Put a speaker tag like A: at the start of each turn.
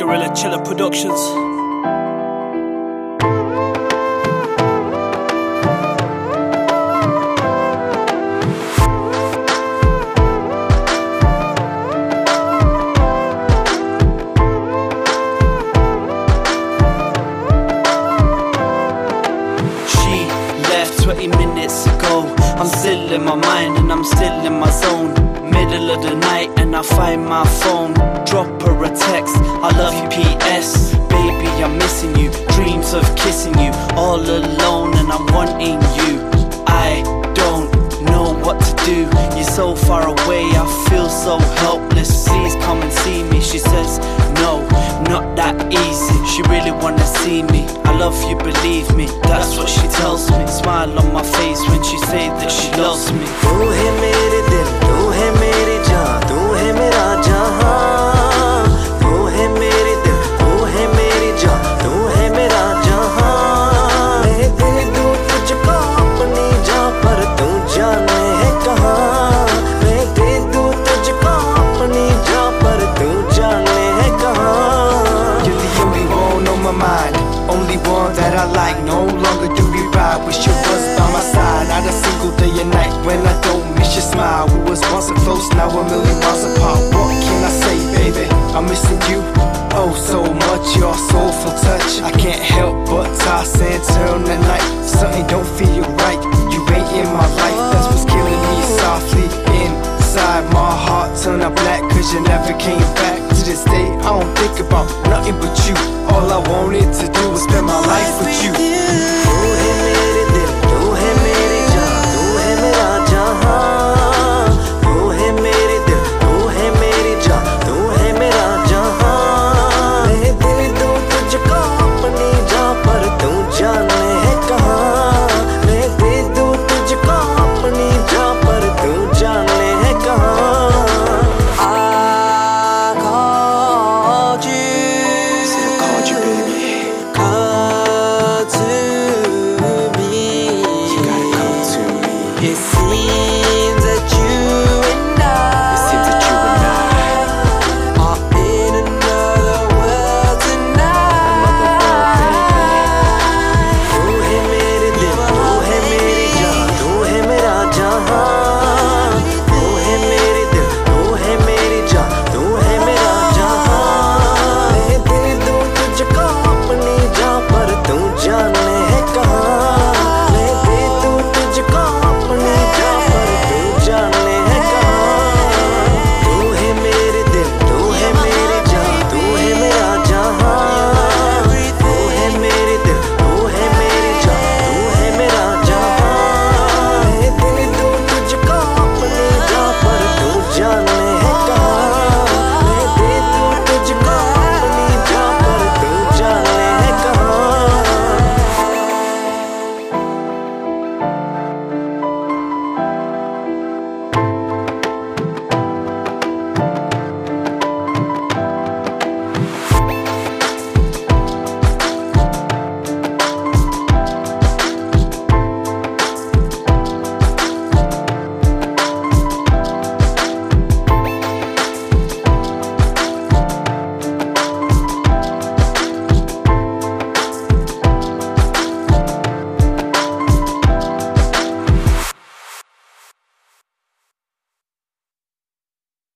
A: Gorilla Chiller Productions. She left 20 minutes ago. I'm still in my mind and I'm still in my zone. Middle of the night and I find my phone. Drop her a text, I love you PS. Baby, I'm missing you. Dreams of kissing you. All alone and I'm wanting you. I don't know what to do. You're so far away, I feel so helpless. Please come and see me. She says, no, not that easy. She really wanna see me. I love you, believe me. That's what she tells me. Smile on my face when she say that she loves me.
B: तू है मेरे दिल, तू है मेरी जान, तू है मेरा जहां। तू है मेरे दिल, तू है मेरी जान, तू है मेरा जहां। मैं दे दूं तुझको अपनी जान, पर तू जाने है कहाँ। मैं दे दूं तुझको अपनी जान, पर तू जाने है कहाँ।
C: You're the only one on my mind, only one that I like. No longer do we ride. Wish you was by my side, not a single day and night when I don't miss your smile. We was once so close, now a million miles apart. What can I say, baby? I'm missing you oh so much. Your soulful touch, I can't help but toss and turn at night. Something don't feel right. You ain't in my life. That's what's killing me softly inside. My heart turned out black 'cause you never came back. To this day, I don't think about nothing but you. All I wanted to do was spend my life with you.